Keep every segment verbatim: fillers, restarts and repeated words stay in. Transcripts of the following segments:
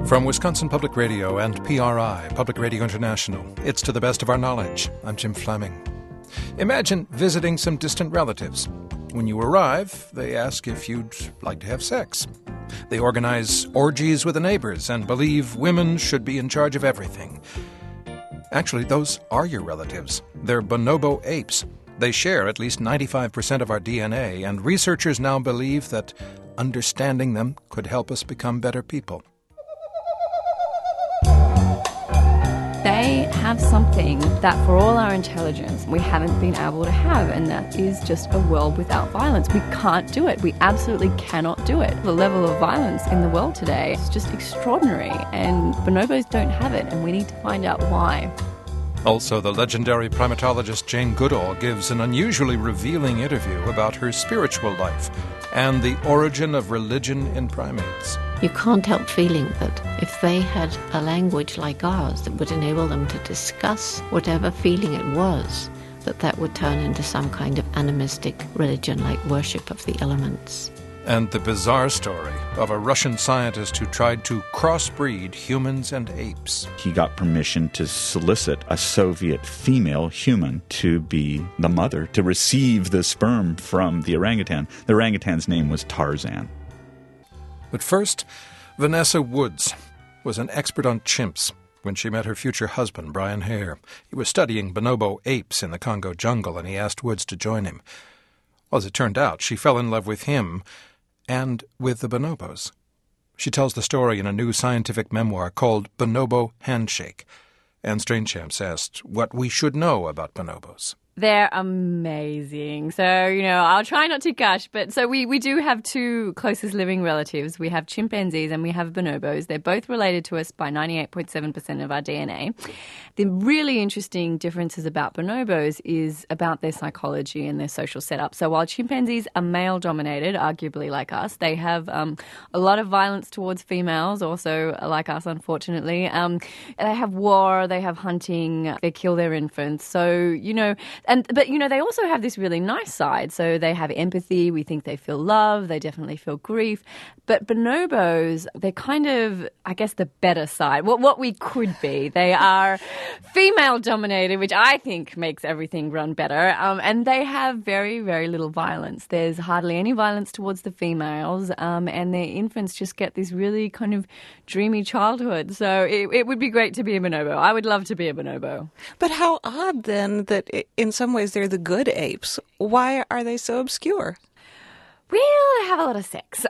From Wisconsin Public Radio and P R I, Public Radio International, it's To the Best of Our Knowledge. I'm Jim Fleming. Imagine visiting some distant relatives. When you arrive, they ask if you'd like to have sex. They organize orgies with the neighbors and believe women should be in charge of everything. Actually, those are your relatives. They're bonobo apes. They share at least ninety-five percent of our D N A, and researchers now believe that understanding them could help us become better people. They have something that for all our intelligence we haven't been able to have, and that is just a world without violence. We can't do it. We absolutely cannot do it. The level of violence in the world today is just extraordinary, and bonobos don't have it, and we need to find out why. Also, the legendary primatologist Jane Goodall gives an unusually revealing interview about her spiritual life and the origin of religion in primates. You can't help feeling that if they had a language like ours that would enable them to discuss whatever feeling it was, that that would turn into some kind of animistic religion like worship of the elements. And the bizarre story of a Russian scientist who tried to crossbreed humans and apes. He got permission to solicit a Soviet female human to be the mother, to receive the sperm from the orangutan. The orangutan's name was Tarzan. But first, Vanessa Woods was an expert on chimps when she met her future husband, Brian Hare. He was studying bonobo apes in the Congo jungle, and he asked Woods to join him. Well, as it turned out, she fell in love with him and with the bonobos. She tells the story in a new scientific memoir called Bonobo Handshake. Anne Strainchamps asked what we should know about bonobos. They're amazing. So, you know, I'll try not to gush, but so we, we do have two closest living relatives. We have chimpanzees and we have bonobos. They're both related to us by ninety-eight point seven percent of our D N A. The really interesting differences about bonobos is about their psychology and their social setup. So while chimpanzees are male-dominated, arguably like us, they have um, a lot of violence towards females, also like us, unfortunately. Um, they have war, they have hunting, they kill their infants. So, you know... And but, you know, they also have this really nice side. So they have empathy. We think they feel love. They definitely feel grief. But bonobos, they're kind of, I guess, the better side. What what we could be. They are female-dominated, which I think makes everything run better. Um, and they have very, very little violence. There's hardly any violence towards the females. Um, and their infants just get this really kind of dreamy childhood. So it, it would be great to be a bonobo. I would love to be a bonobo. But how odd, then, that it, in some ways they're the good apes. Why are they so obscure? Well, they have a lot of sex.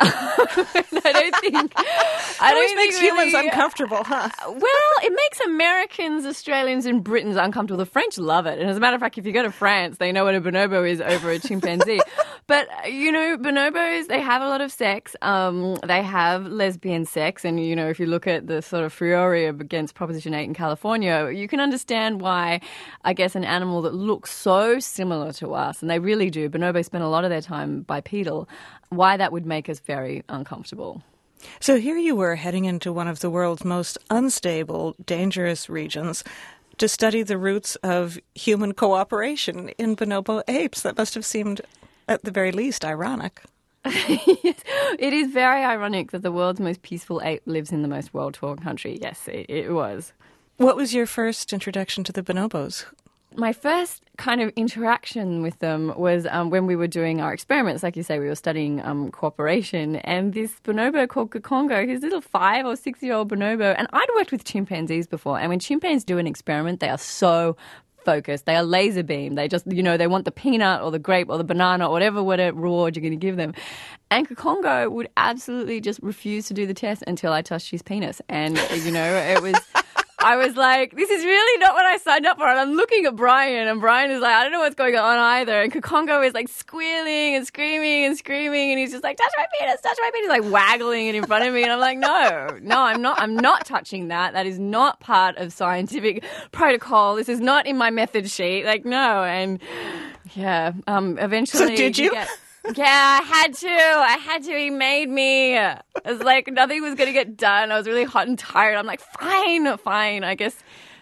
I don't think... I Always don't makes think humans really, uncomfortable, huh? Well, it makes Americans, Australians, and Britons uncomfortable. The French love it. And as a matter of fact, if you go to France, they know what a bonobo is over a chimpanzee. But, you know, bonobos, they have a lot of sex. Um, they have lesbian sex. And, you know, if you look at the sort of furore against Proposition eight in California, you can understand why, I guess, an animal that looks so similar to us, and they really do, bonobos spend a lot of their time bipedal, why that would make us very uncomfortable. So here you were heading into one of the world's most unstable, dangerous regions to study the roots of human cooperation in bonobo apes. That must have seemed, at the very least, ironic. Yes, it is very ironic that the world's most peaceful ape lives in the most war-torn country. Yes, it, it was. What was your first introduction to the bonobos? My first kind of interaction with them was um, when we were doing our experiments. Like you say, we were studying um, cooperation, and this bonobo called Kakongo, his little five or six-year-old bonobo, and I'd worked with chimpanzees before, and when chimpanzees do an experiment, they are so focused. They are laser beam. They just, you know, they want the peanut or the grape or the banana or whatever, whatever reward you're going to give them. And Kakongo would absolutely just refuse to do the test until I touched his penis. And, you know, it was... I was like, this is really not what I signed up for. And I'm looking at Brian, and Brian is like, I don't know what's going on either. And Kakongo is like squealing and screaming and screaming, and he's just like, touch my penis, touch my penis, like waggling it in front of me. And I'm like, no, no, I'm not, I'm not touching that. That is not part of scientific protocol. This is not in my method sheet. Like, no. And yeah, um, eventually. So did you? Get, Yeah, I had to. I had to. He made me. It was like nothing was going to get done. I was really hot and tired. I'm like, fine, fine. I guess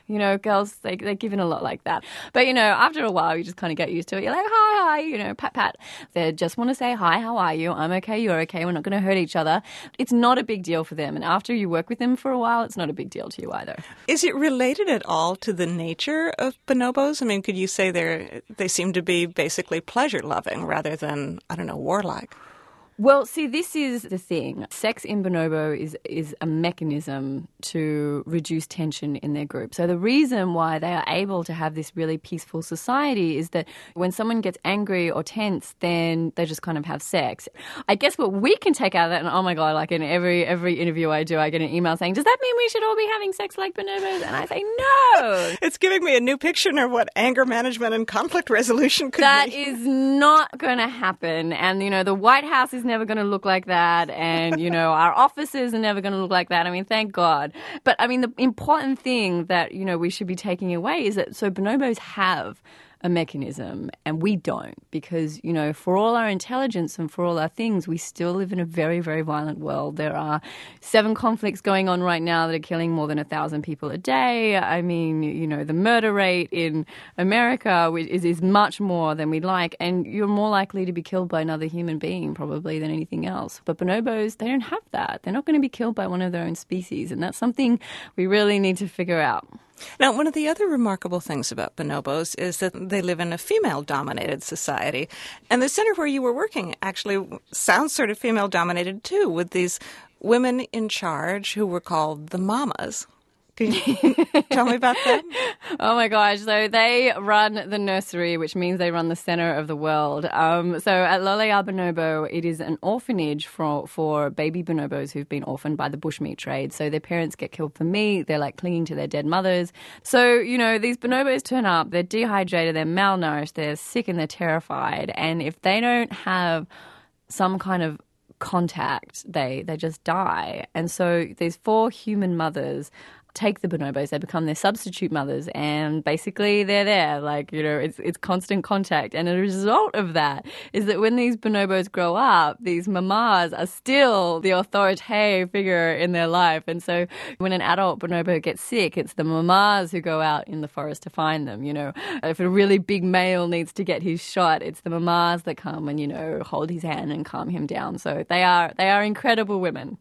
You know, girls, they, they're given a lot like that. But, you know, after a while, you just kind of get used to it. You're like, hi, hi, you know, pat, pat. They just want to say, hi, how are you? I'm okay, you're okay. We're not going to hurt each other. It's not a big deal for them. And after you work with them for a while, it's not a big deal to you either. Is it related at all to the nature of bonobos? I mean, could you say they're, they seem to be basically pleasure-loving rather than, I don't know, warlike? Well, see, this is the thing. Sex in bonobo is is a mechanism to reduce tension in their group. So the reason why they are able to have this really peaceful society is that when someone gets angry or tense, then they just kind of have sex. I guess what we can take out of that, and oh my God, like in every every interview I do, I get an email saying, does that mean we should all be having sex like bonobos? And I say, no. It's giving me a new picture of what anger management and conflict resolution could that be. That is not going to happen. And, you know, the White House is never going to look like that, and you know our offices are never going to look like that. I mean, thank God. But I mean, the important thing that you know we should be taking away is that so bonobos have a mechanism and we don't, because you know for all our intelligence and for all our things, we still live in a very, very violent world. There are seven conflicts going on right now that are killing more than a thousand people a day. I mean, you know the murder rate in America is, is much more than we'd like, and you're more likely to be killed by another human being probably than anything else. But bonobos, they don't have that. They're not going to be killed by one of their own species, and that's something we really need to figure out. Now, one of the other remarkable things about bonobos is that they live in a female-dominated society. And the center where you were working actually sounds sort of female-dominated, too, with these women in charge who were called the mamas. Can you tell me about them? Oh, my gosh. So they run the nursery, which means they run the center of the world. Um, so at Lolea Bonobo, it is an orphanage for, for baby bonobos who've been orphaned by the bushmeat trade. So their parents get killed for meat. They're like clinging to their dead mothers. So, you know, these bonobos turn up. They're dehydrated. They're malnourished. They're sick and they're terrified. And if they don't have some kind of contact, they, they just die. And so these four human mothers take the bonobos, they become their substitute mothers, and basically they're there, like, you know, it's it's constant contact. And a result of that is that when these bonobos grow up, these mamas are still the authoritative figure in their life. And so when an adult bonobo gets sick, it's the mamas who go out in the forest to find them, you know. If a really big male needs to get his shot, it's the mamas that come and, you know, hold his hand and calm him down. So they are they are incredible women.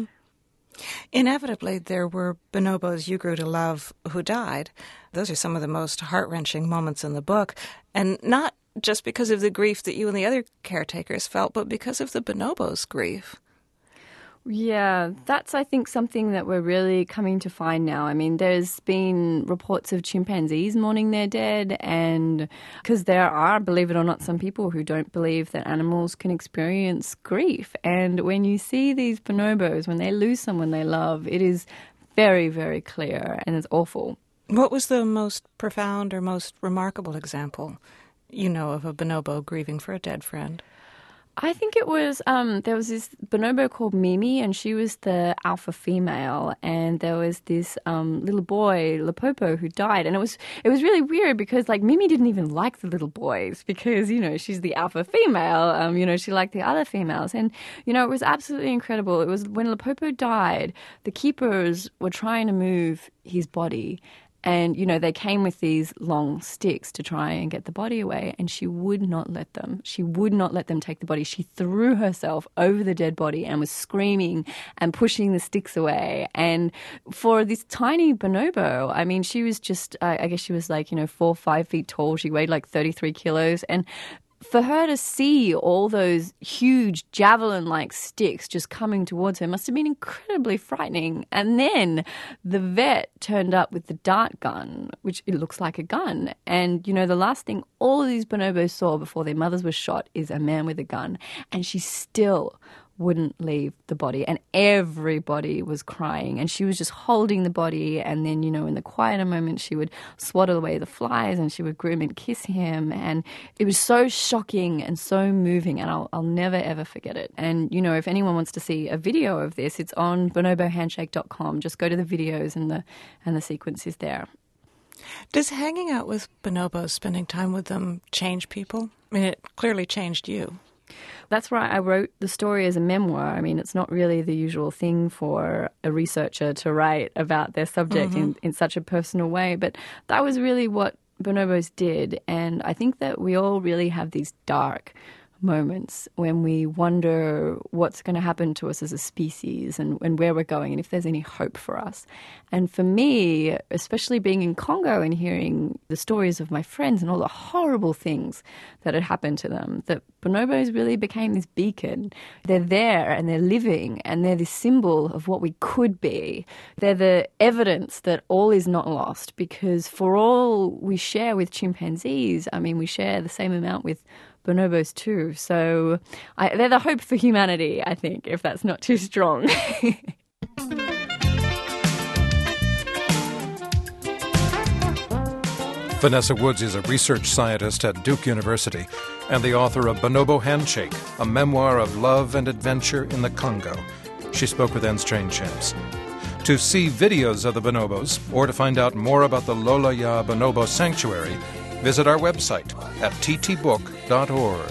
Inevitably, there were bonobos you grew to love who died. Those are some of the most heart-wrenching moments in the book, and not just because of the grief that you and the other caretakers felt, but because of the bonobos' grief. Yeah, that's, I think, something that we're really coming to find now. I mean, there's been reports of chimpanzees mourning their dead, and because there are, believe it or not, some people who don't believe that animals can experience grief. And when you see these bonobos, when they lose someone they love, it is very, very clear, and it's awful. What was the most profound or most remarkable example you know of a bonobo grieving for a dead friend? I think it was, um, there was this bonobo called Mimi, and she was the alpha female, and there was this um, little boy, Lapopo, who died. And it was it was really weird because, like, Mimi didn't even like the little boys because, you know, she's the alpha female. Um, you know, she liked the other females. And, you know, it was absolutely incredible. It was when Lapopo died, the keepers were trying to move his body. And, you know, they came with these long sticks to try and get the body away, and she would not let them. She would not let them take the body. She threw herself over the dead body and was screaming and pushing the sticks away. And for this tiny bonobo, I mean, she was just, uh, I guess she was like, you know, four, five feet tall. She weighed like thirty-three kilos. And for her to see all those huge javelin-like sticks just coming towards her must have been incredibly frightening. And then the vet turned up with the dart gun, which it looks like a gun. And, you know, the last thing all of these bonobos saw before their mothers were shot is a man with a gun. And she still wouldn't leave the body, and everybody was crying, and she was just holding the body. And then, you know, in the quieter moments, she would swaddle away the flies and she would groom and kiss him. And it was so shocking and so moving, and I'll, I'll never ever forget it. And, you know, if anyone wants to see a video of this, it's on bonobo handshake dot com. Just go to the videos, and the and the sequence is there. Does hanging out with bonobos, spending time with them, change people? I mean, it clearly changed you. That's right. I wrote the story as a memoir. I mean, it's not really the usual thing for a researcher to write about their subject mm-hmm. in, in such a personal way. But that was really what bonobos did. And I think that we all really have these dark moments when we wonder what's going to happen to us as a species and, and where we're going and if there's any hope for us. And for me, especially being in Congo and hearing the stories of my friends and all the horrible things that had happened to them, that bonobos really became this beacon. They're there and they're living and they're this symbol of what we could be. They're the evidence that all is not lost, because for all we share with chimpanzees, I mean, we share the same amount with bonobos too. So I, they're the hope for humanity, I think, if that's not too strong. Vanessa Woods is a research scientist at Duke University and the author of Bonobo Handshake, a memoir of love and adventure in the Congo. She spoke with Ernst Trained Chimps. To see videos of the bonobos or to find out more about the Lola Ya Bonobo Sanctuary, visit our website at t t book dot org.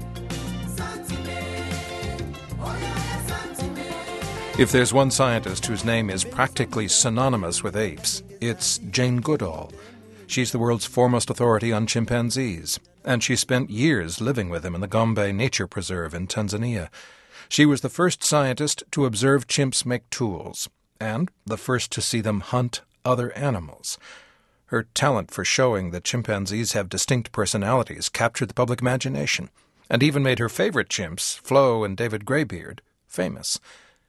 If there's one scientist whose name is practically synonymous with apes, it's Jane Goodall. She's the world's foremost authority on chimpanzees, and she spent years living with them in the Gombe Nature Preserve in Tanzania. She was the first scientist to observe chimps make tools, and the first to see them hunt other animals. Her talent for showing that chimpanzees have distinct personalities captured the public imagination, and even made her favorite chimps, Flo and David Greybeard, famous.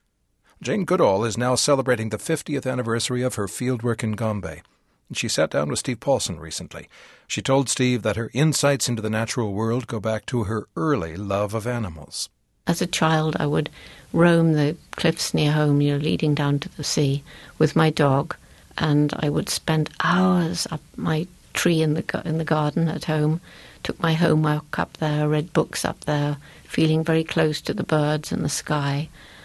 Jane Goodall is now celebrating the fiftieth anniversary of her fieldwork in Gombe. She sat down with Steve Paulson recently. She told Steve that her insights into the natural world go back to her early love of animals. As a child, I would roam the cliffs near home, you know, leading down to the sea with my dog, and I would spend hours up my tree in the in the garden at home, took my homework up there, read books up there, feeling very close to the birds and the sky.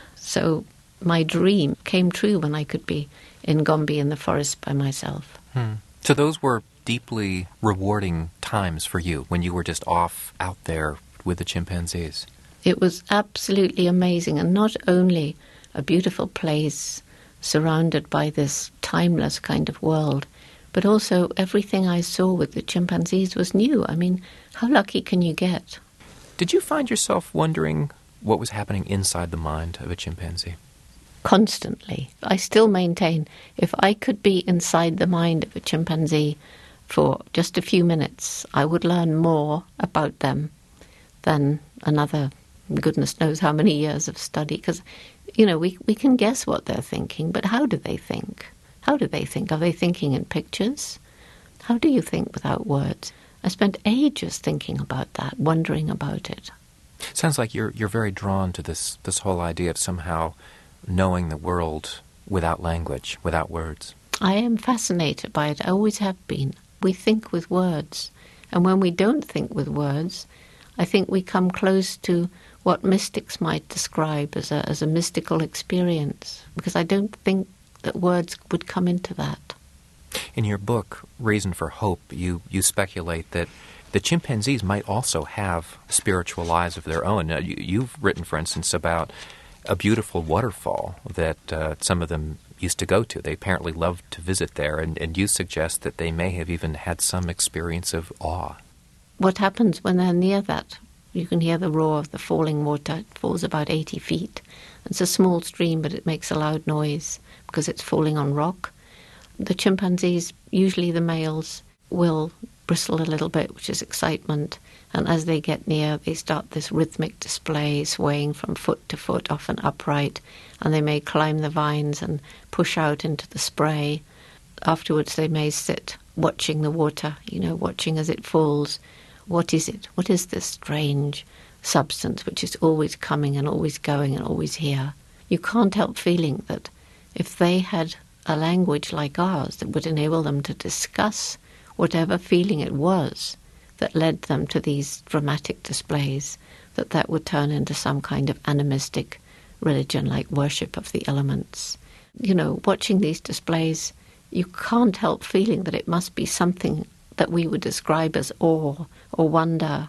So my dream came true when I could be in Gombe in the forest by myself. Hmm. So those were deeply rewarding times for you when you were just off out there with the chimpanzees. It was absolutely amazing, and not only a beautiful place surrounded by this timeless kind of world, but also everything I saw with the chimpanzees was new. I mean, how lucky can you get? Did you find yourself wondering what was happening inside the mind of a chimpanzee? Constantly. I still maintain if I could be inside the mind of a chimpanzee for just a few minutes, I would learn more about them than another goodness knows how many years of study. Because, you know, we, we can guess what they're thinking, but how do they think? How do they think? Are they thinking in pictures? How do you think without words? I spent ages thinking about that, wondering about it. Sounds like you're you're very drawn to this this whole idea of somehow knowing the world without language, without words. I am fascinated by it. I always have been. We think with words. And when we don't think with words, I think we come close to what mystics might describe as a, as a mystical experience, because I don't think that words would come into that. In your book, Reason for Hope, you, you speculate that the chimpanzees might also have spiritual lives of their own. Now, you, you've written, for instance, about a beautiful waterfall that uh, some of them used to go to. They apparently loved to visit there, and, and you suggest that they may have even had some experience of awe. What happens when they're near that? You can hear the roar of the falling water. It falls about eighty feet. It's a small stream, but it makes a loud noise because it's falling on rock. The chimpanzees, usually the males, will bristle a little bit, which is excitement. And as they get near, they start this rhythmic display, swaying from foot to foot, often upright. And they may climb the vines and push out into the spray. Afterwards, they may sit watching the water, you know, watching as it falls. What is it? What is this strange substance which is always coming and always going and always here? You can't help feeling that if they had a language like ours that would enable them to discuss whatever feeling it was that led them to these dramatic displays, that that would turn into some kind of animistic religion like worship of the elements. You know, watching these displays, you can't help feeling that it must be something that we would describe as awe or wonder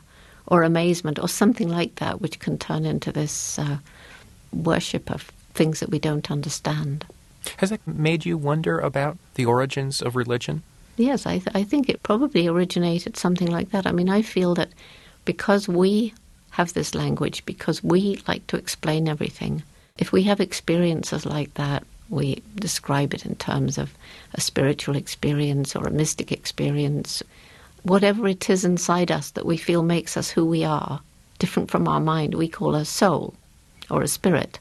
or amazement or something like that, which can turn into this uh, worship of things that we don't understand. Has that made you wonder about the origins of religion? Yes, I, th- I think it probably originated something like that. I mean, I feel that because we have this language, because we like to explain everything, if we have experiences like that, we describe it in terms of a spiritual experience or a mystic experience, whatever it is inside us that we feel makes us who we are, different from our mind, we call a soul or a spirit.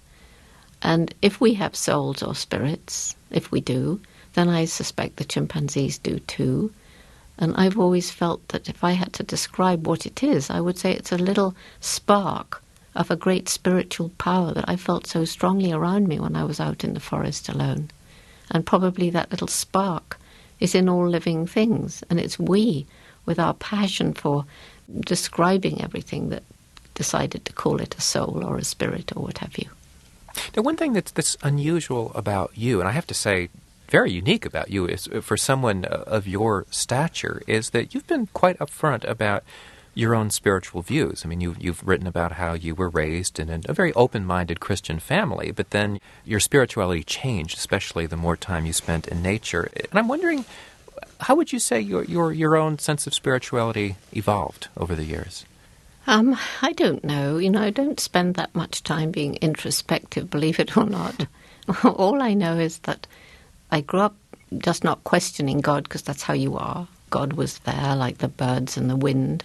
And if we have souls or spirits, if we do, then I suspect the chimpanzees do too. And I've always felt that if I had to describe what it is, I would say it's a little spark of a great spiritual power that I felt so strongly around me when I was out in the forest alone. And probably that little spark is in all living things. And it's we, with our passion for describing everything, that decided to call it a soul or a spirit or what have you. Now, one thing that's, that's unusual about you, and I have to say very unique about you, is for someone of your stature, is that you've been quite upfront about your own spiritual views. I mean, you, you've written about how you were raised in a very open-minded Christian family, but then your spirituality changed, especially the more time you spent in nature. And I'm wondering, how would you say your your, your own sense of spirituality evolved over the years? Um, I don't know. You know, I don't spend that much time being introspective, believe it or not. All I know is that I grew up just not questioning God, because that's how you are. God was there, like the birds and the wind.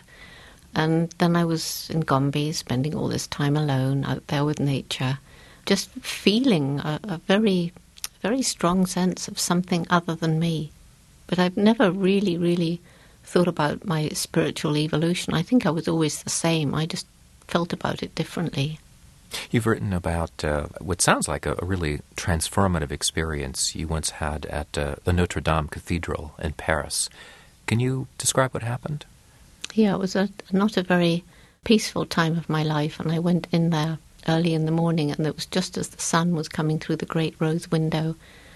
And then I was in Gombe, spending all this time alone, out there with nature, just feeling a, a very, very strong sense of something other than me. But I've never really, really thought about my spiritual evolution. I think I was always the same. I just felt about it differently. You've written about uh, what sounds like a, a really transformative experience you once had at uh, the Notre Dame Cathedral in Paris. Can you describe what happened? Yeah, it was a, not a very peaceful time of my life, and I went in there early in the morning, and it was just as the sun was coming through the great rose window,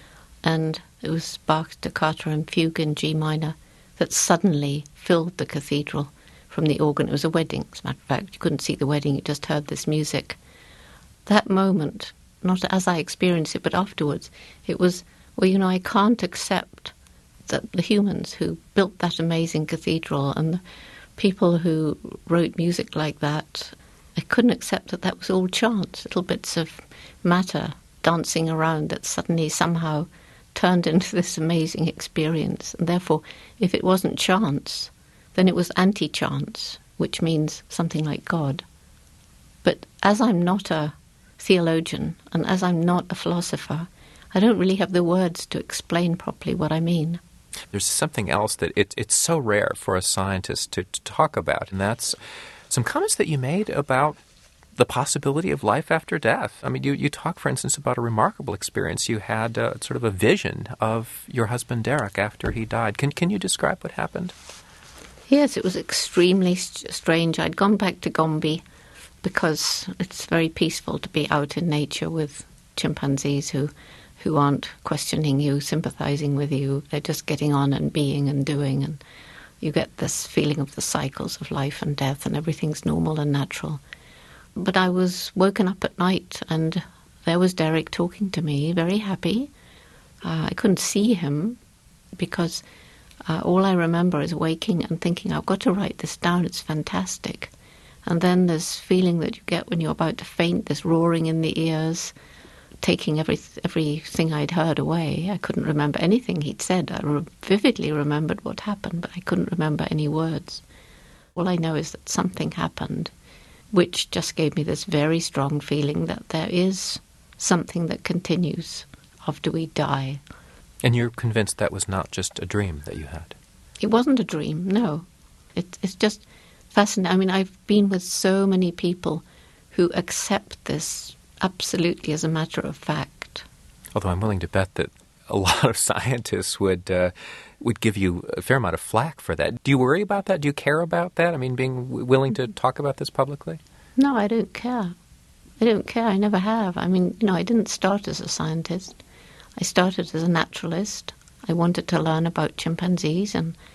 and it was Bach's Toccata and Fugue in G minor that suddenly filled the cathedral from the organ. It was a wedding, as a matter of fact. You couldn't see the wedding, you just heard this music. That moment, not as I experienced it, but afterwards, it was, well, you know, I can't accept that the humans who built that amazing cathedral and the people who wrote music like that, I couldn't accept that that was all chance, little bits of matter dancing around that suddenly somehow turned into this amazing experience. And therefore, if it wasn't chance, then it was anti-chance, which means something like God. But as I'm not a theologian and as I'm not a philosopher, I don't really have the words to explain properly what I mean. There's something else that it, it's so rare for a scientist to, to talk about, and that's some comments that you made about the possibility of life after death. I mean, you, you talk, for instance, about a remarkable experience. You had uh, sort of a vision of your husband, Derek, after he died. Can, can you describe what happened? Yes, it was extremely st- strange. I'd gone back to Gombe because it's very peaceful to be out in nature with chimpanzees who who aren't questioning you, sympathizing with you. They're just getting on and being and doing, and you get this feeling of the cycles of life and death, and everything's normal and natural. But I was woken up at night, and there was Derek talking to me, very happy. Uh, I couldn't see him because uh, all I remember is waking and thinking, I've got to write this down, it's fantastic. And then this feeling that you get when you're about to faint, this roaring in the ears, taking every, everything I'd heard away. I couldn't remember anything he'd said. I re- vividly remembered what happened, but I couldn't remember any words. All I know is that something happened, which just gave me this very strong feeling that there is something that continues after we die. And you're convinced that was not just a dream that you had? It wasn't a dream, no. It, it's just fascinating. I mean, I've been with so many people who accept this absolutely as a matter of fact. Although I'm willing to bet that a lot of scientists would uh, would give you a fair amount of flack for that. Do you worry about that? Do you care about that? I mean, being w- willing to talk about this publicly? No, I don't care. I don't care. I never have. I mean, you know, I didn't start as a scientist. I started as a naturalist. I wanted to learn about chimpanzees, and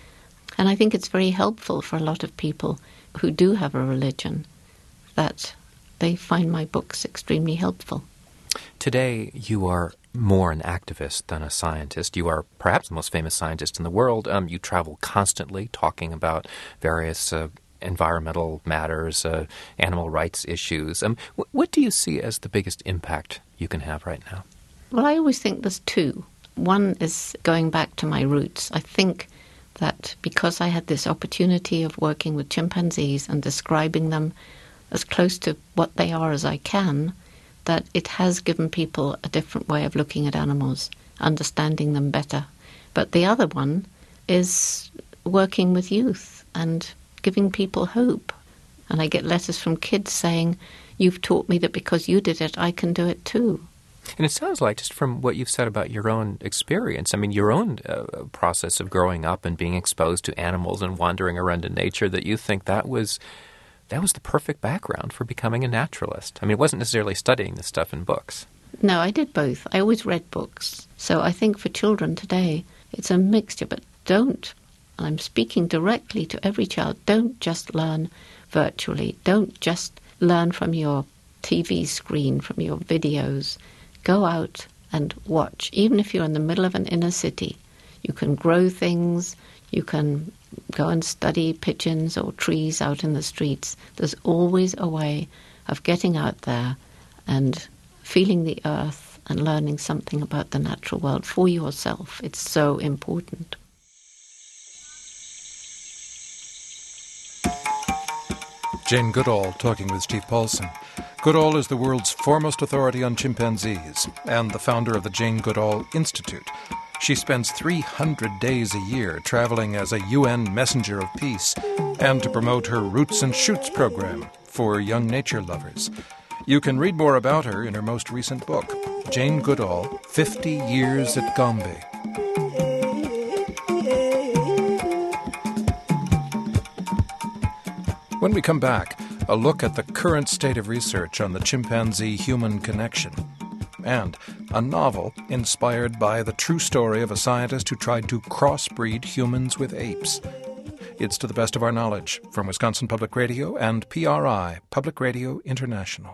And I think it's very helpful for a lot of people who do have a religion that they find my books extremely helpful. Today, you are more an activist than a scientist. You are perhaps the most famous scientist in the world. Um, you travel constantly talking about various uh, environmental matters, uh, animal rights issues. Um, wh- what do you see as the biggest impact you can have right now? Well, I always think there's two. One is going back to my roots. I think that because I had this opportunity of working with chimpanzees and describing them as close to what they are as I can, that it has given people a different way of looking at animals, understanding them better. But the other one is working with youth and giving people hope. And I get letters from kids saying, "You've taught me that because you did it, I can do it too." And it sounds like, just from what you've said about your own experience, I mean, your own uh, process of growing up and being exposed to animals and wandering around in nature, that you think that was that was the perfect background for becoming a naturalist. I mean, it wasn't necessarily studying this stuff in books. No, I did both. I always read books. So I think for children today, it's a mixture. But don't, and I'm speaking directly to every child, don't just learn virtually. Don't just learn from your T V screen, from your videos. Go out and watch. Even if you're in the middle of an inner city, you can grow things, you can go and study pigeons or trees out in the streets. There's always a way of getting out there and feeling the earth and learning something about the natural world for yourself. It's so important. Jane Goodall talking with Steve Paulson. Goodall is the world's foremost authority on chimpanzees and the founder of the Jane Goodall Institute. She spends three hundred days a year traveling as a U N messenger of peace and to promote her Roots and Shoots program for young nature lovers. You can read more about her in her most recent book, Jane Goodall, fifty years at Gombe. When we come back, a look at the current state of research on the chimpanzee-human connection, and a novel inspired by the true story of a scientist who tried to crossbreed humans with apes. It's To the Best of Our Knowledge from Wisconsin Public Radio and P R I, Public Radio International.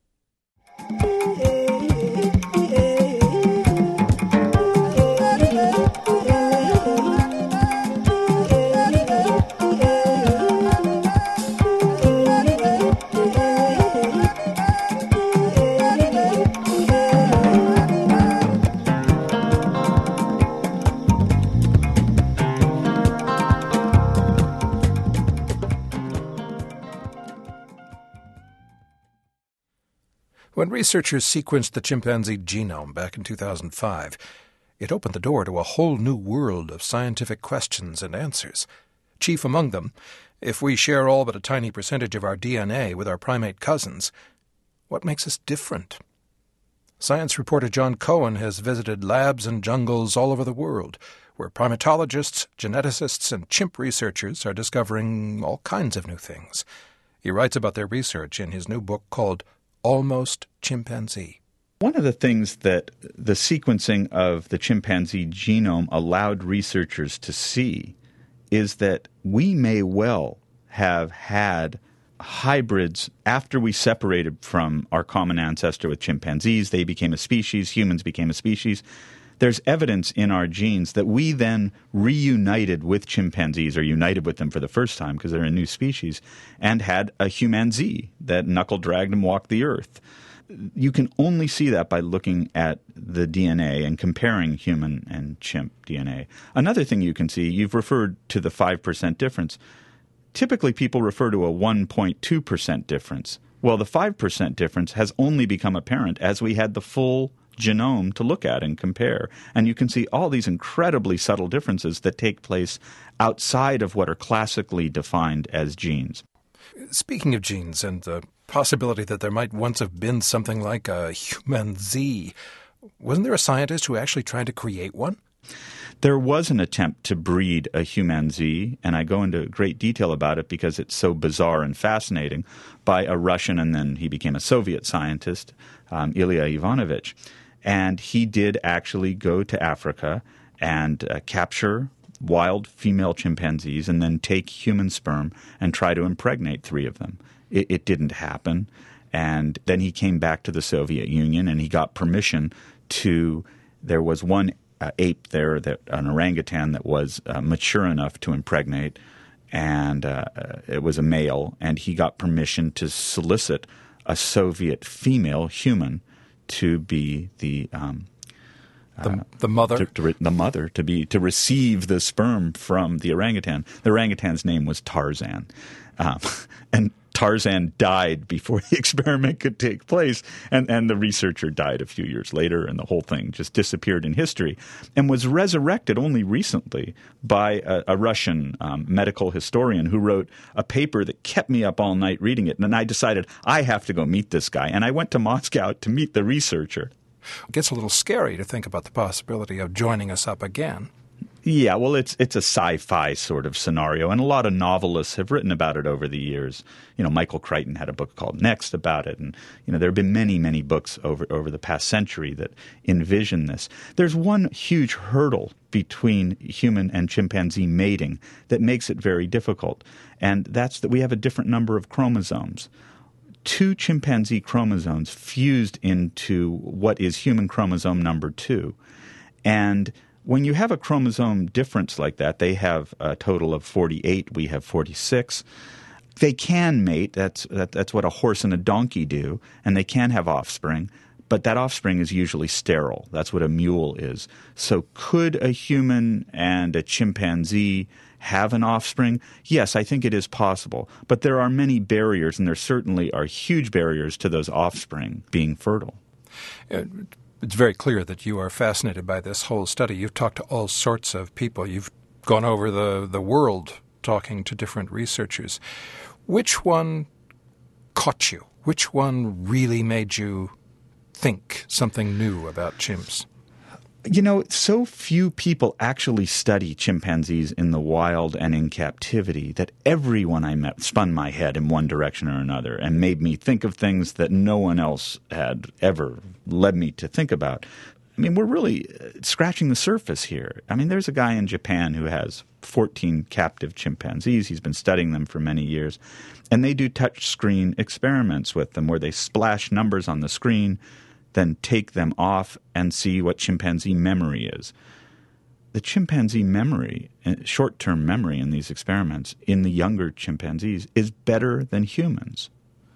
When researchers sequenced the chimpanzee genome back in two thousand five, it opened the door to a whole new world of scientific questions and answers. Chief among them, if we share all but a tiny percentage of our D N A with our primate cousins, what makes us different? Science reporter John Cohen has visited labs and jungles all over the world, where primatologists, geneticists, and chimp researchers are discovering all kinds of new things. He writes about their research in his new book called Almost Chimpanzee. One of the things that the sequencing of the chimpanzee genome allowed researchers to see is that we may well have had hybrids after we separated from our common ancestor with chimpanzees. They became a species, humans became a species. There's evidence in our genes that we then reunited with chimpanzees, or united with them for the first time because they're a new species, and had a humanzee that knuckle-dragged and walked the earth. You can only see that by looking at the D N A and comparing human and chimp D N A. Another thing you can see, you've referred to the five percent difference. Typically, people refer to a one point two percent difference. Well, the five percent difference has only become apparent as we had the full genome to look at and compare. And you can see all these incredibly subtle differences that take place outside of what are classically defined as genes. Speaking of genes and the possibility that there might once have been something like a humanzee, wasn't there a scientist who actually tried to create one? There was an attempt to breed a humanzee, and I go into great detail about it because it's so bizarre and fascinating, by a Russian, and then he became a Soviet scientist, um, Ilya Ivanovich. And he did actually go to Africa and uh, capture wild female chimpanzees and then take human sperm and try to impregnate three of them. It, it didn't happen. And then he came back to the Soviet Union and he got permission to – there was one uh, ape there, that an orangutan that was uh, mature enough to impregnate, and uh, it was a male, and he got permission to solicit a Soviet female human to be the um, The, uh, the mother? to, to, the mother, to be to receive the sperm from the orangutan. The orangutan's name was Tarzan. Um, and Tarzan died before the experiment could take place, and, and the researcher died a few years later, and the whole thing just disappeared in history and was resurrected only recently by a, a Russian um, medical historian who wrote a paper that kept me up all night reading it. And I decided I have to go meet this guy, and I went to Moscow to meet the researcher. It gets a little scary to think about the possibility of joining us up again. Yeah, well, it's it's a sci-fi sort of scenario, and a lot of novelists have written about it over the years. You know, Michael Crichton had a book called Next about it, and you know there have been many, many books over over the past century that envision this. There's one huge hurdle between human and chimpanzee mating that makes it very difficult, and that's that we have a different number of chromosomes. Two chimpanzee chromosomes fused into what is human chromosome number two, and when you have a chromosome difference like that, they have a total of forty-eight, we have forty-six. They can mate, that's, that, that's what a horse and a donkey do, and they can have offspring, but that offspring is usually sterile. That's what a mule is. So could a human and a chimpanzee have an offspring? Yes, I think it is possible, but there are many barriers, and there certainly are huge barriers to those offspring being fertile. Uh, It's very clear that you are fascinated by this whole study. You've talked to all sorts of people. You've gone over the, the world talking to different researchers. Which one caught you? Which one really made you think something new about chimps? You know, so few people actually study chimpanzees in the wild and in captivity that everyone I met spun my head in one direction or another and made me think of things that no one else had ever led me to think about. I mean, we're really scratching the surface here. I mean, there's a guy in Japan who has fourteen captive chimpanzees. He's been studying them for many years. And they do touch screen experiments with them where they splash numbers on the screen, then take them off and see what chimpanzee memory is. The chimpanzee memory, short-term memory in these experiments in the younger chimpanzees is better than humans.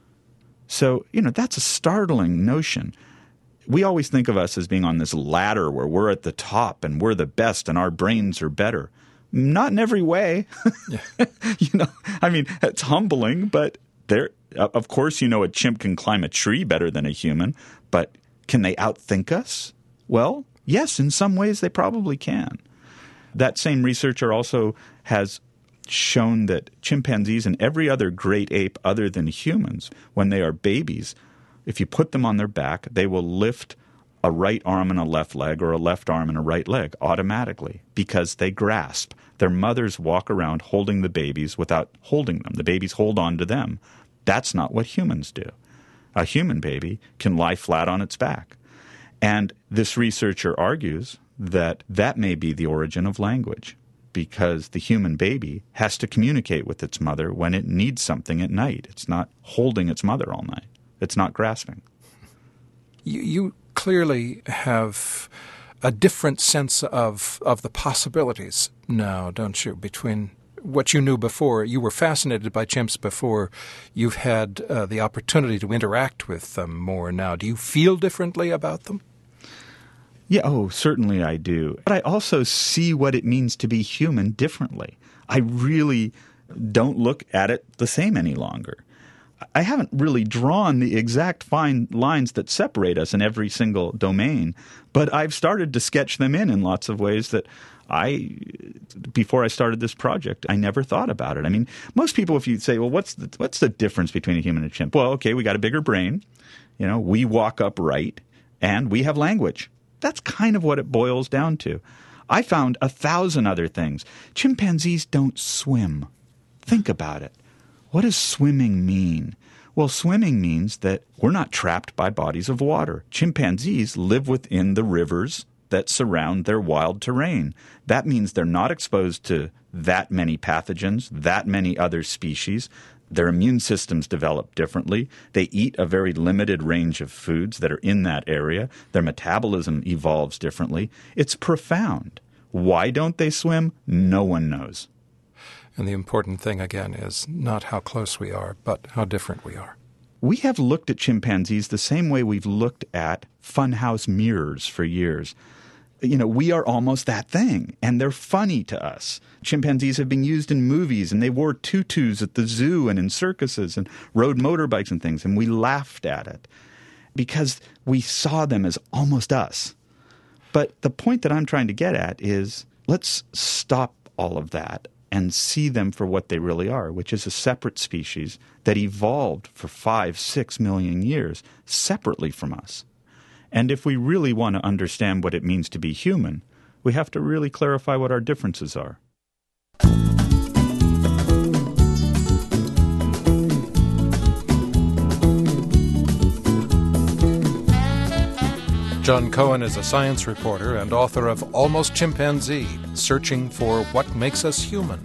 So, you know, that's a startling notion. We always think of us as being on this ladder where we're at the top and we're the best and our brains are better. Not in every way. Yeah. You know, I mean, it's humbling, but there, of course, you know, a chimp can climb a tree better than a human, but can they outthink us? Well, yes, in some ways they probably can. That same researcher also has shown that chimpanzees and every other great ape other than humans, when they are babies, if you put them on their back, they will lift a right arm and a left leg or a left arm and a right leg automatically because they grasp. Their mothers walk around holding the babies without holding them. The babies hold on to them. That's not what humans do. A human baby can lie flat on its back. And this researcher argues that that may be the origin of language because the human baby has to communicate with its mother when it needs something at night. It's not holding its mother all night. It's not grasping. You, you clearly have a different sense of, of the possibilities now, don't you, between what you knew before. You were fascinated by chimps before. You've had uh, the opportunity to interact with them more now. Do you feel differently about them? Yeah, oh, certainly I do. But I also see what it means to be human differently. I really don't look at it the same any longer. I haven't really drawn the exact fine lines that separate us in every single domain, but I've started to sketch them in in lots of ways that I, before I started this project, I never thought about it. I mean, most people, if you say, well, what's the, what's the difference between a human and a chimp? Well, okay, we got a bigger brain, you know, we walk upright, and we have language. That's kind of what it boils down to. I found a thousand other things. Chimpanzees don't swim. Think about it. What does swimming mean? Well, swimming means that we're not trapped by bodies of water. Chimpanzees live within the rivers that surround their wild terrain. That means they're not exposed to that many pathogens, that many other species. Their immune systems develop differently. They eat a very limited range of foods that are in that area. Their metabolism evolves differently. It's profound. Why don't they swim? No one knows. And the important thing, again, is not how close we are, but how different we are. We have looked at chimpanzees the same way we've looked at funhouse mirrors for years. You know, we are almost that thing, and they're funny to us. Chimpanzees have been used in movies, and they wore tutus at the zoo and in circuses and rode motorbikes and things, and we laughed at it because we saw them as almost us. But the point that I'm trying to get at is let's stop all of that and see them for what they really are, which is a separate species that evolved for five, six million years separately from us. And if we really want to understand what it means to be human, we have to really clarify what our differences are. John Cohen is a science reporter and author of Almost Chimpanzee, Searching for What Makes Us Human.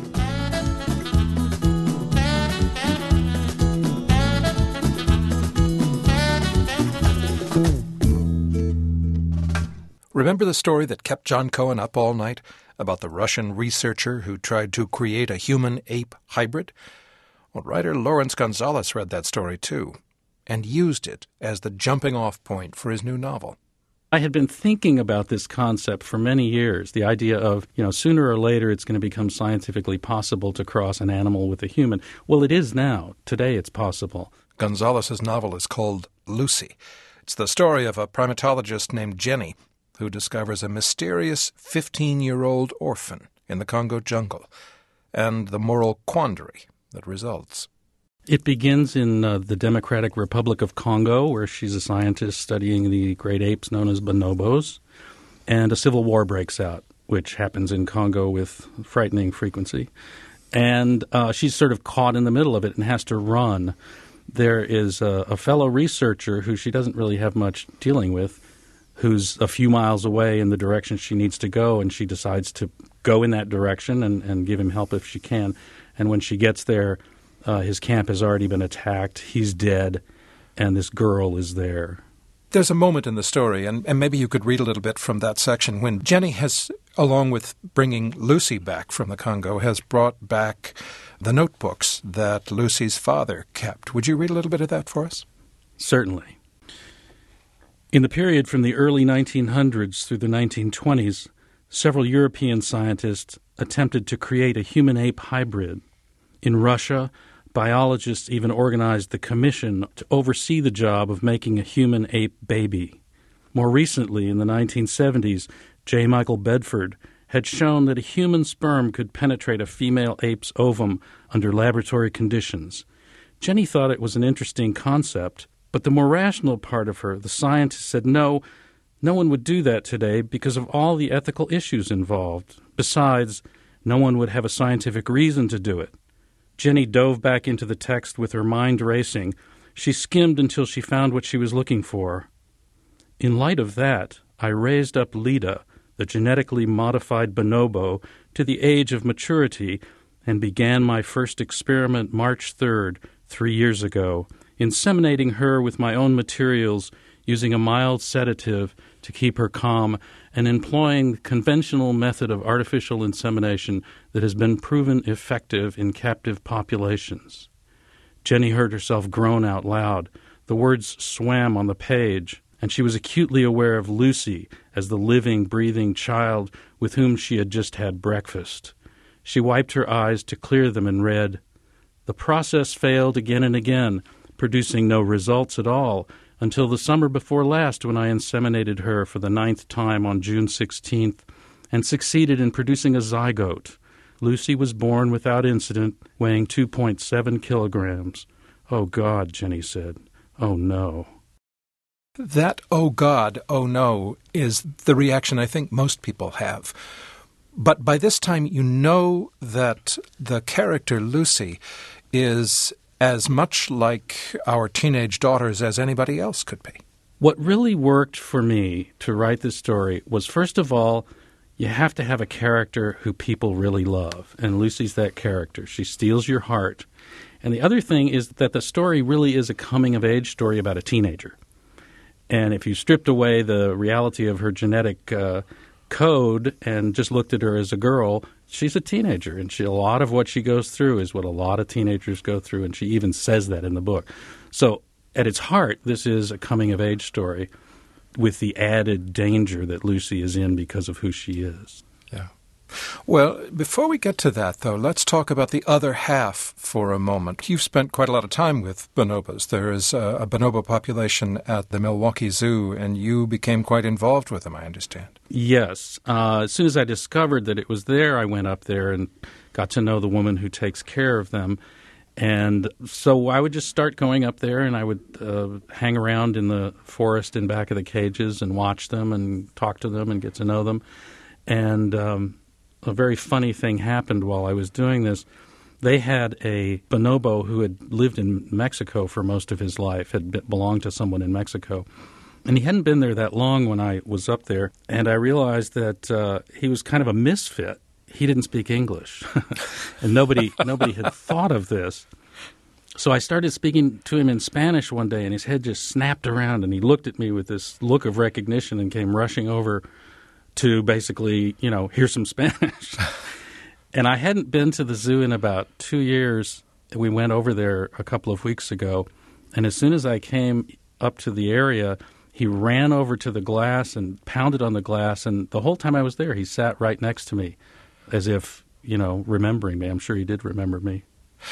Remember the story that kept John Cohen up all night about the Russian researcher who tried to create a human-ape hybrid? Well, writer Lawrence Gonzales read that story too, and used it as the jumping-off point for his new novel. I had been thinking about this concept for many years, the idea of, you know, sooner or later it's going to become scientifically possible to cross an animal with a human. Well, it is now. Today it's possible. Gonzales's novel is called Lucy. It's the story of a primatologist named Jenny who discovers a mysterious fifteen-year-old orphan in the Congo jungle and the moral quandary that results. It begins in uh, the Democratic Republic of Congo, where she's a scientist studying the great apes known as bonobos, and a civil war breaks out, which happens in Congo with frightening frequency. And uh, she's sort of caught in the middle of it and has to run. There is a, a fellow researcher who she doesn't really have much dealing with, who's a few miles away in the direction she needs to go, and she decides to go in that direction and, and give him help if she can. And when she gets there, Uh, his camp has already been attacked, he's dead, and this girl is there. There's a moment in the story, and, and maybe you could read a little bit from that section, when Jenny has, along with bringing Lucy back from the Congo, has brought back the notebooks that Lucy's father kept. Would you read a little bit of that for us? Certainly. In the period from the early nineteen hundreds through the nineteen twenties, several European scientists attempted to create a human-ape hybrid. In Russia, biologists even organized the commission to oversee the job of making a human-ape baby. More recently, in the nineteen seventies, J. Michael Bedford had shown that a human sperm could penetrate a female ape's ovum under laboratory conditions. Jenny thought it was an interesting concept, but the more rational part of her, the scientist, said no, no one would do that today because of all the ethical issues involved. Besides, no one would have a scientific reason to do it. Jenny dove back into the text with her mind racing. She skimmed until she found what she was looking for. In light of that, I raised up Lida, the genetically modified bonobo, to the age of maturity and began my first experiment March third, three years ago, inseminating her with my own materials, using a mild sedative to keep her calm, and employing the conventional method of artificial insemination that has been proven effective in captive populations. Jenny heard herself groan out loud. The words swam on the page, and she was acutely aware of Lucy as the living, breathing child with whom she had just had breakfast. She wiped her eyes to clear them and read, "The process failed again and again, producing no results at all, until the summer before last when I inseminated her for the ninth time on June sixteenth and succeeded in producing a zygote. Lucy was born without incident, weighing two point seven kilograms. Oh, God," Jenny said. "Oh, no." That, oh, God, oh, no, is the reaction I think most people have. But by this time, you know that the character Lucy is as much like our teenage daughters as anybody else could be. What really worked for me to write this story was, first of all, you have to have a character who people really love. And Lucy's that character. She steals your heart. And the other thing is that the story really is a coming-of-age story about a teenager. And if you stripped away the reality of her genetic uh, code and just looked at her as a girl, she's a teenager. And she, a lot of what she goes through is what a lot of teenagers go through. And she even says that in the book. So at its heart, this is a coming-of-age story with the added danger that Lucy is in because of who she is. Yeah. Well, before we get to that, though, let's talk about the other half for a moment. You've spent quite a lot of time with bonobos. There is a, a bonobo population at the Milwaukee Zoo, and you became quite involved with them, I understand. Yes. Uh, as soon as I discovered that it was there, I went up there and got to know the woman who takes care of them. And so I would just start going up there, and I would uh, hang around in the forest in back of the cages and watch them and talk to them and get to know them. And um, a very funny thing happened while I was doing this. They had a bonobo who had lived in Mexico for most of his life, had be- belonged to someone in Mexico. And he hadn't been there that long when I was up there, and I realized that uh, he was kind of a misfit. He didn't speak English, and nobody nobody had thought of this. So I started speaking to him in Spanish one day, and his head just snapped around, and he looked at me with this look of recognition and came rushing over to basically, you know, hear some Spanish. And I hadn't been to the zoo in about two years. We went over there a couple of weeks ago, and as soon as I came up to the area, he ran over to the glass and pounded on the glass, and the whole time I was there, he sat right next to me, as if, you know, remembering me. I'm sure he did remember me.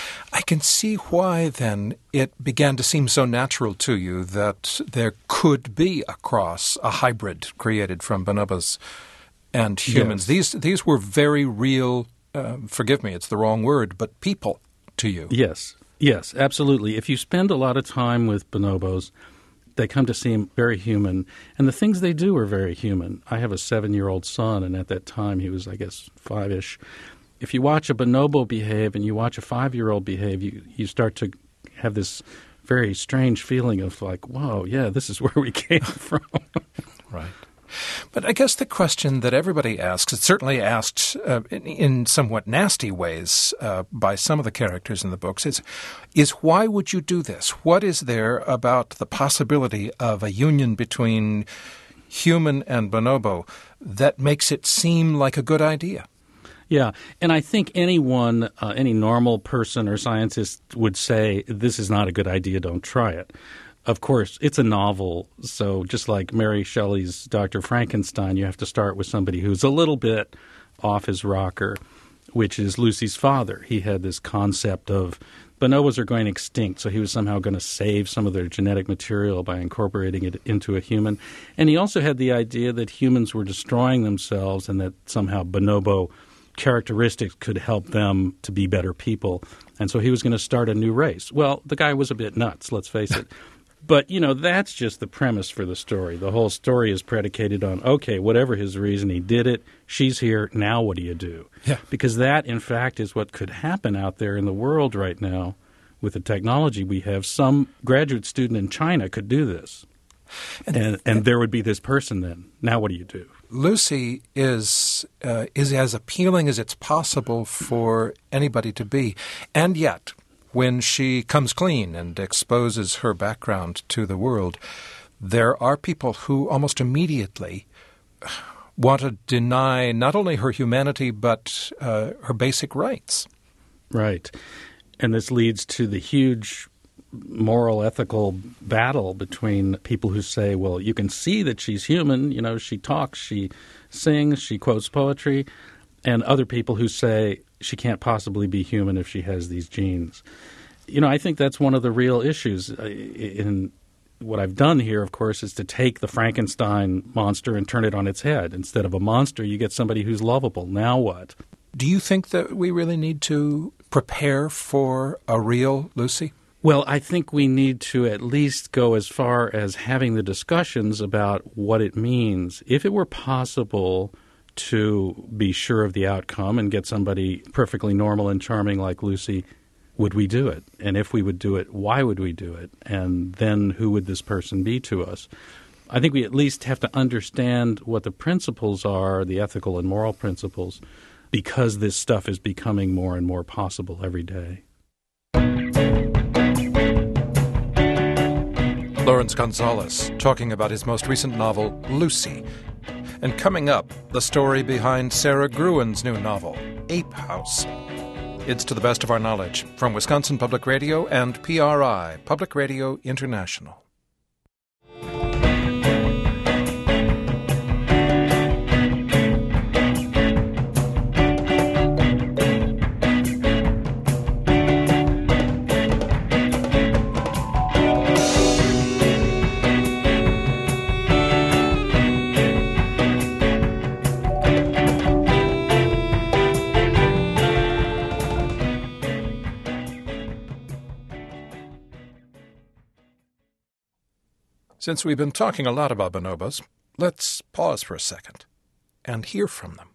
I can see why, then, it began to seem so natural to you that there could be a cross, a hybrid created from bonobos and humans. Yes. These these were very real, uh, forgive me, it's the wrong word, but people to you. Yes, yes, absolutely. If you spend a lot of time with bonobos, they come to seem very human, and the things they do are very human. I have a seven-year-old son, and at that time he was, I guess, five-ish. If you watch a bonobo behave and you watch a five-year-old behave, you, you start to have this very strange feeling of like, whoa, yeah, this is where we came from. Right. But I guess the question that everybody asks, it's certainly asked uh, in, in somewhat nasty ways uh, by some of the characters in the books, is, is why would you do this? What is there about the possibility of a union between human and bonobo that makes it seem like a good idea? Yeah, and I think anyone, uh, any normal person or scientist would say, this is not a good idea, don't try it. Of course, it's a novel, so just like Mary Shelley's Doctor Frankenstein, you have to start with somebody who's a little bit off his rocker, which is Lucy's father. He had this concept of bonobos are going extinct, so he was somehow going to save some of their genetic material by incorporating it into a human. And he also had the idea that humans were destroying themselves and that somehow bonobo characteristics could help them to be better people. And so he was going to start a new race. Well, the guy was a bit nuts, let's face it. But, you know, that's just the premise for the story. The whole story is predicated on, okay, whatever his reason, he did it. She's here. Now what do you do? Yeah. Because that, in fact, is what could happen out there in the world right now with the technology we have. Some graduate student in China could do this. And, and, and there would be this person then. Now what do you do? Lucy is uh, is as appealing as it's possible for anybody to be. And yet, when she comes clean and exposes her background to the world, there are people who almost immediately want to deny not only her humanity but uh, her basic rights. Right. And this leads to the huge moral, ethical battle between people who say, well, you can see that she's human, you know, she talks, she sings, she quotes poetry, and other people who say she can't possibly be human if she has these genes. You know, I think that's one of the real issues in what I've done here, of course, is to take the Frankenstein monster and turn it on its head. Instead of a monster, you get somebody who's lovable. Now what? Do you think that we really need to prepare for a real Lucy? Well, I think we need to at least go as far as having the discussions about what it means. If it were possible to be sure of the outcome and get somebody perfectly normal and charming like Lucy, would we do it? And if we would do it, why would we do it? And then who would this person be to us? I think we at least have to understand what the principles are, the ethical and moral principles, because this stuff is becoming more and more possible every day. Lawrence Gonzales talking about his most recent novel, Lucy. And coming up, the story behind Sarah Gruen's new novel, Ape House. It's To the Best of Our Knowledge from Wisconsin Public Radio and P R I, Public Radio International. Since we've been talking a lot about bonobos, let's pause for a second and hear from them.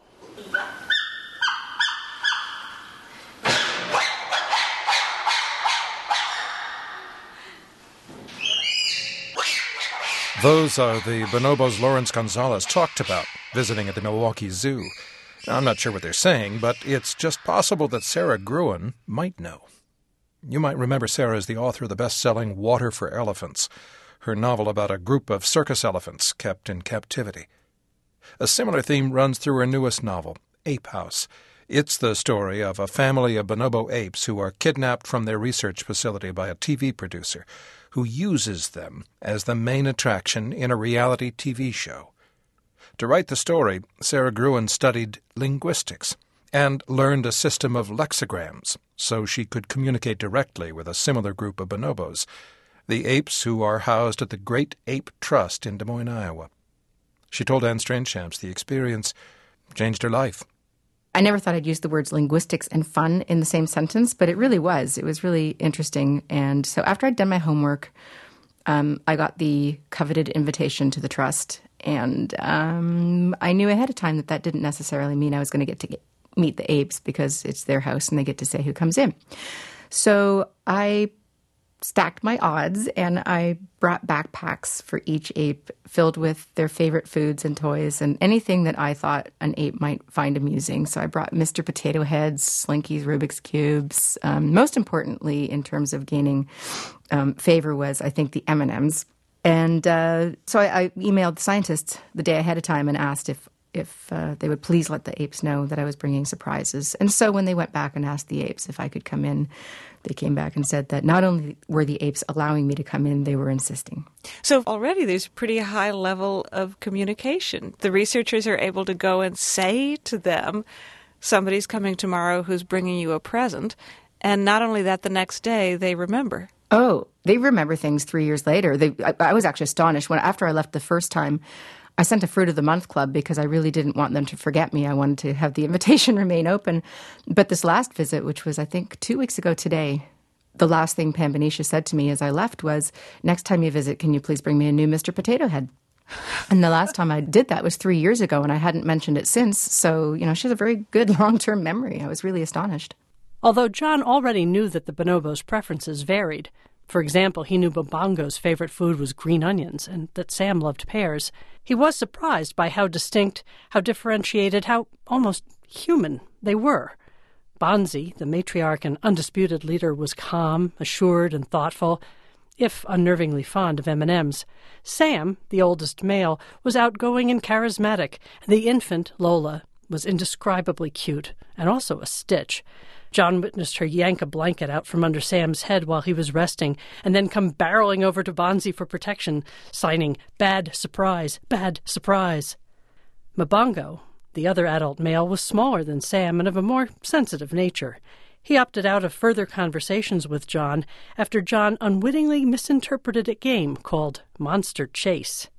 Those are the bonobos Lawrence Gonzales talked about visiting at the Milwaukee Zoo. Now, I'm not sure what they're saying, but it's just possible that Sarah Gruen might know. You might remember Sarah as the author of the best-selling Water for Elephants, her novel about a group of circus elephants kept in captivity. A similar theme runs through her newest novel, Ape House. It's the story of a family of bonobo apes who are kidnapped from their research facility by a T V producer who uses them as the main attraction in a reality T V show. To write the story, Sarah Gruen studied linguistics and learned a system of lexicograms so she could communicate directly with a similar group of bonobos, the apes who are housed at the Great Ape Trust in Des Moines, Iowa. She told Anne Strange-Champs the experience changed her life. I never thought I'd use the words linguistics and fun in the same sentence, but it really was. It was really interesting. And so after I'd done my homework, um, I got the coveted invitation to the trust. And um, I knew ahead of time that that didn't necessarily mean I was going to get to get, meet the apes because it's their house and they get to say who comes in. So I stacked my odds, and I brought backpacks for each ape filled with their favorite foods and toys and anything that I thought an ape might find amusing. So I brought Mister Potato Heads, Slinkies, Rubik's Cubes. Um, most importantly, in terms of gaining um, favor was, I think, the M and M's. And uh, so I, I emailed the scientists the day ahead of time and asked if if uh, they would please let the apes know that I was bringing surprises. And so when they went back and asked the apes if I could come in, they came back and said that not only were the apes allowing me to come in, they were insisting. So already there's a pretty high level of communication. The researchers are able to go and say to them, somebody's coming tomorrow who's bringing you a present. And not only that, the next day they remember. Oh, they remember things three years later. They, I, I was actually astonished. When after I left the first time, I sent a Fruit of the Month club because I really didn't want them to forget me. I wanted to have the invitation remain open. But this last visit, which was, I think, two weeks ago today, the last thing Pam Benicia said to me as I left was, next time you visit, can you please bring me a new Mister Potato Head? And the last time I did that was three years ago, and I hadn't mentioned it since. So, you know, she has a very good long-term memory. I was really astonished. Although John already knew that the bonobos' preferences varied. For example, he knew Mbongo's favorite food was green onions and that Sam loved pears. He was surprised by how distinct, how differentiated, how almost human they were. Bonzi, the matriarch and undisputed leader, was calm, assured, and thoughtful, if unnervingly fond of M and M's. Sam, the oldest male, was outgoing and charismatic, and the infant, Lola, was indescribably cute and also a stitch. John witnessed her yank a blanket out from under Sam's head while he was resting, and then come barreling over to Bonzi for protection, signing, "Bad surprise, bad surprise." Mbongo, the other adult male, was smaller than Sam and of a more sensitive nature. He opted out of further conversations with John after John unwittingly misinterpreted a game called Monster Chase.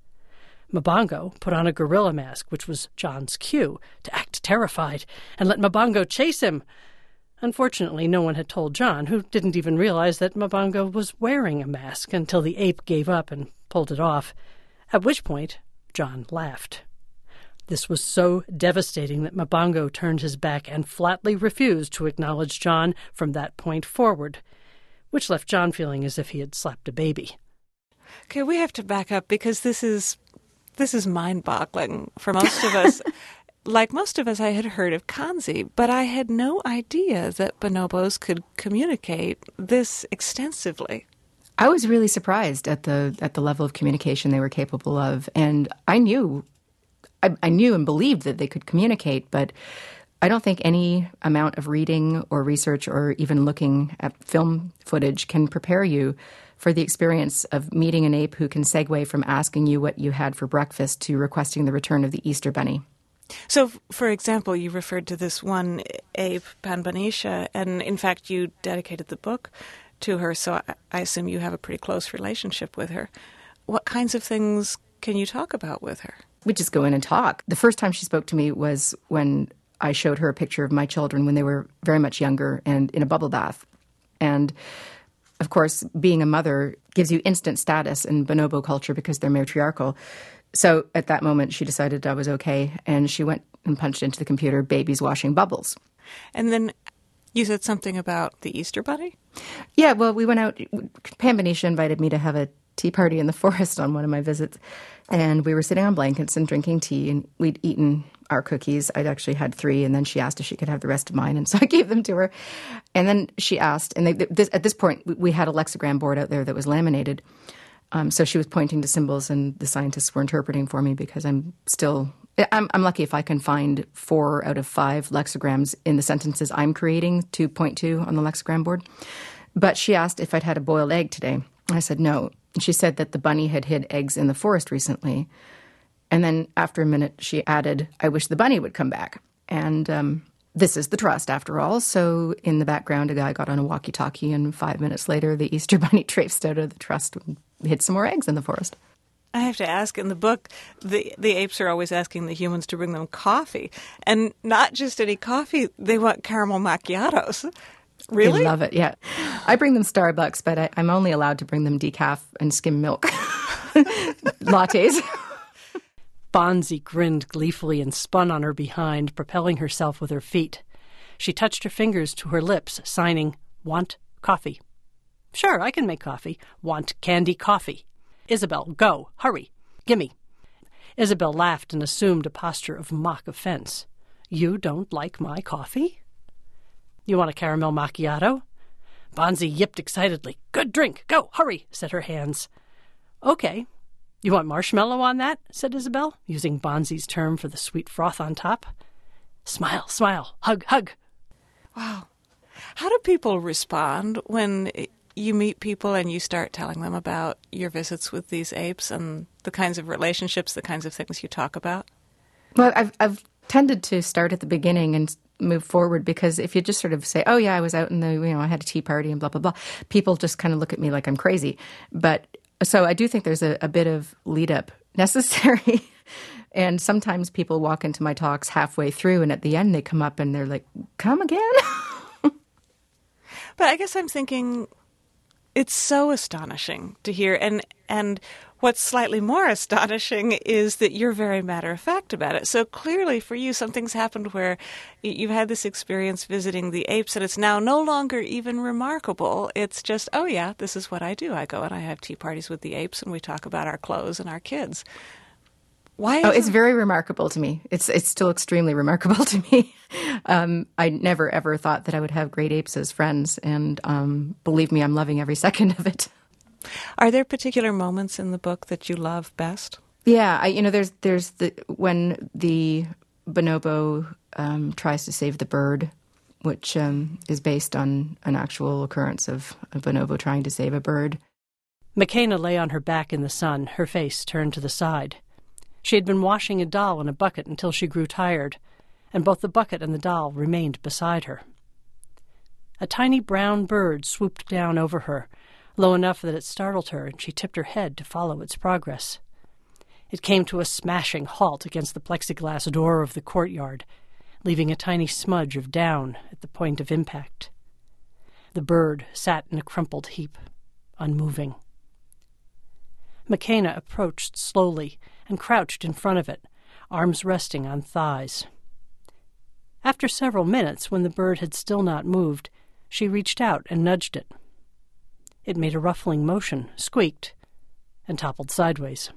Mbongo put on a gorilla mask, which was John's cue, to act terrified and let Mbongo chase him. Unfortunately, no one had told John, who didn't even realize that Mbongo was wearing a mask until the ape gave up and pulled it off, at which point John laughed. This was so devastating that Mbongo turned his back and flatly refused to acknowledge John from that point forward, which left John feeling as if he had slapped a baby. Okay, we have to back up because this is this is mind-boggling for most of us. Like most of us, I had heard of kanzi, but I had no idea that bonobos could communicate this extensively. I was really surprised at the at the level of communication they were capable of, and I knew, I, I knew and believed that they could communicate, but I don't think any amount of reading or research or even looking at film footage can prepare you for the experience of meeting an ape who can segue from asking you what you had for breakfast to requesting the return of the Easter Bunny. So, for example, you referred to this one ape, Panbanisha, and in fact you dedicated the book to her, so I assume you have a pretty close relationship with her. What kinds of things can you talk about with her? We just go in and talk. The first time she spoke to me was when I showed her a picture of my children when they were very much younger and in a bubble bath. And, of course, being a mother gives you instant status in bonobo culture because they're matriarchal. So at that moment, she decided I was okay, and she went and punched into the computer, babies washing bubbles. And then you said something about the Easter Bunny? Yeah, well, we went out. Panbanisha invited me to have a tea party in the forest on one of my visits, and we were sitting on blankets and drinking tea, and we'd eaten our cookies. I'd actually had three, and then she asked if she could have the rest of mine, and so I gave them to her. And then she asked, and they, this, at this point, we had a lexigram board out there that was laminated. Um, so she was pointing to symbols, and the scientists were interpreting for me because I'm still... I'm, I'm lucky if I can find four out of five lexicograms in the sentences I'm creating to point to on the lexigram board. But she asked if I'd had a boiled egg today. I said no. And she said that the bunny had hid eggs in the forest recently. And then after a minute, she added, I wish the bunny would come back. And um, this is the trust, after all. So in the background, a guy got on a walkie-talkie, and five minutes later, the Easter bunny traipsed out of the trust and hid some more eggs in the forest. I have to ask, in the book, the the apes are always asking the humans to bring them coffee. And not just any coffee, they want caramel macchiatos. Really? They love it, yeah. I bring them Starbucks, but I, I'm only allowed to bring them decaf and skim milk lattes. Bonzi grinned gleefully and spun on her behind, propelling herself with her feet. She touched her fingers to her lips, signing, want coffee. Sure, I can make coffee. Want candy coffee. Isabel, go, hurry, gimme. Isabel laughed and assumed a posture of mock offense. You don't like my coffee? You want a caramel macchiato? Bonzi yipped excitedly. Good drink, go, hurry, said her hands. Okay. You want marshmallow on that? Said Isabel, using Bonzi's term for the sweet froth on top. Smile, smile, hug, hug. Wow. How do people respond when you meet people and you start telling them about your visits with these apes and the kinds of relationships, the kinds of things you talk about? Well, I've, I've tended to start at the beginning and move forward, because if you just sort of say, oh, yeah, I was out in the, you know, I had a tea party and blah, blah, blah, people just kind of look at me like I'm crazy. But so I do think there's a, a bit of lead up necessary. And sometimes people walk into my talks halfway through, and at the end they come up and they're like, come again? But I guess I'm thinking, it's so astonishing to hear. And and what's slightly more astonishing is that you're very matter-of-fact about it. So clearly for you, something's happened where you've had this experience visiting the apes, and it's now no longer even remarkable. It's just, oh, yeah, this is what I do. I go and I have tea parties with the apes, and we talk about our clothes and our kids. Why? Oh, it's very remarkable to me. It's it's still extremely remarkable to me. Um, I never, ever thought that I would have great apes as friends, and um, believe me, I'm loving every second of it. Are there particular moments in the book that you love best? Yeah, I, you know, there's there's the when the bonobo um, tries to save the bird, which um, is based on an actual occurrence of a bonobo trying to save a bird. McKenna lay on her back in the sun, her face turned to the side. She had been washing a doll in a bucket until she grew tired, and both the bucket and the doll remained beside her. A tiny brown bird swooped down over her, low enough that it startled her, and she tipped her head to follow its progress. It came to a smashing halt against the plexiglass door of the courtyard, leaving a tiny smudge of down at the point of impact. The bird sat in a crumpled heap, unmoving. McKenna approached slowly and crouched in front of it, arms resting on thighs. After several minutes, when the bird had still not moved, she reached out and nudged it. It made a ruffling motion, squeaked, and toppled sideways.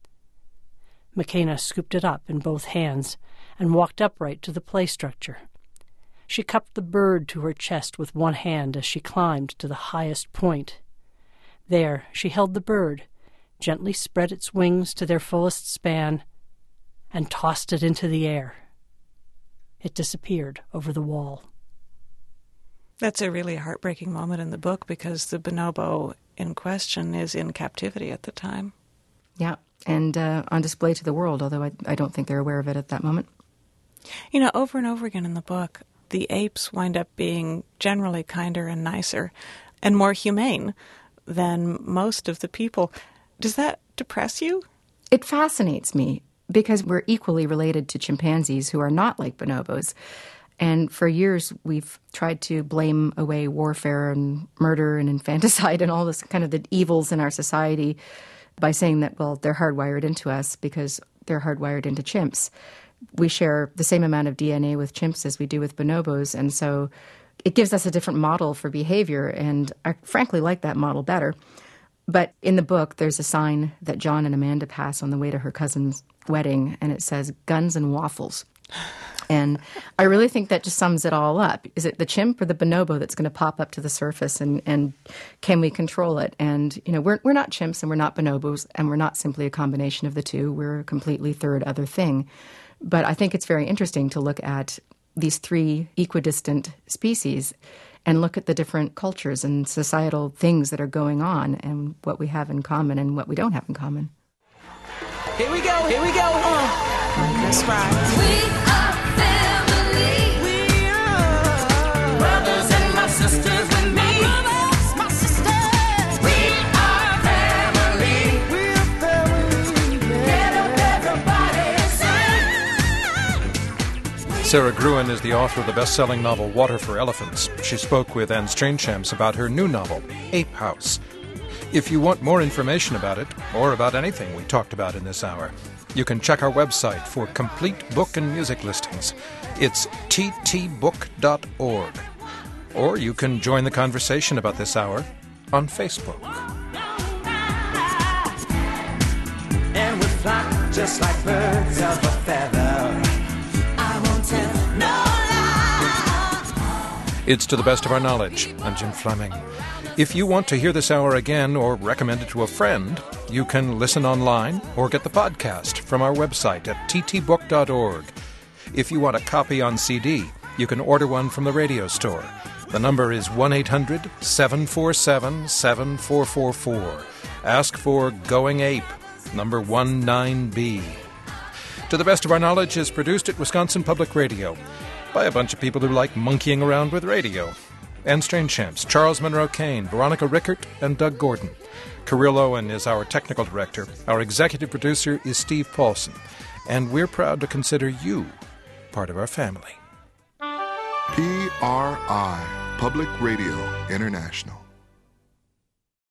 McKenna scooped it up in both hands and walked upright to the play structure. She cupped the bird to her chest with one hand as she climbed to the highest point. There she held the bird, gently spread its wings to their fullest span, and tossed it into the air. It disappeared over the wall. That's a really heartbreaking moment in the book because the bonobo in question is in captivity at the time. Yeah, and uh, on display to the world, although I, I don't think they're aware of it at that moment. You know, over and over again in the book, the apes wind up being generally kinder and nicer and more humane than most of the people. Does that depress you? It fascinates me because we're equally related to chimpanzees who are not like bonobos. And for years, we've tried to blame away warfare and murder and infanticide and all this kind of the evils in our society by saying that, well, they're hardwired into us because they're hardwired into chimps. We share the same amount of D N A with chimps as we do with bonobos, and so it gives us a different model for behavior, and I frankly like that model better. But in the book, there's a sign that John and Amanda pass on the way to her cousin's wedding, and it says, "Guns and waffles." And I really think that just sums it all up. Is it the chimp or the bonobo that's going to pop up to the surface, and, and can we control it? And, you know, we're we're not chimps and we're not bonobos, and we're not simply a combination of the two. We're a completely third other thing. But I think it's very interesting to look at these three equidistant species and look at the different cultures and societal things that are going on and what we have in common and what we don't have in common. Here we go, here we go. Uh. That's right. We are family. We are brothers and my sisters with me. Brothers, my sisters. We are family. We are family. Get up, everybody, sing. Sarah Gruen is the author of the best-selling novel Water for Elephants. She spoke with Anne Strainchamps about her new novel, Ape House. If you want more information about it, or about anything we talked about in this hour, you can check our website for complete book and music listings. It's t t book dot org. Or you can join the conversation about this hour on Facebook. And we fly just like birds of a feather. I won't tell no lie. It's To the Best of Our Knowledge. I'm Jim Fleming. If you want to hear this hour again or recommend it to a friend, you can listen online or get the podcast from our website at t t book dot org. If you want a copy on C D, you can order one from the radio store. The number is one eight hundred seven four seven seven four four four. Ask for Going Ape, number nineteen B. To the Best of Our Knowledge is produced at Wisconsin Public Radio by a bunch of people who like monkeying around with radio. Anne Strainchamps, Charles Monroe Kane, Veronica Rickert, and Doug Gordon. Kirill Owen is our technical director. Our executive producer is Steve Paulson. And we're proud to consider you part of our family. P R I, Public Radio International.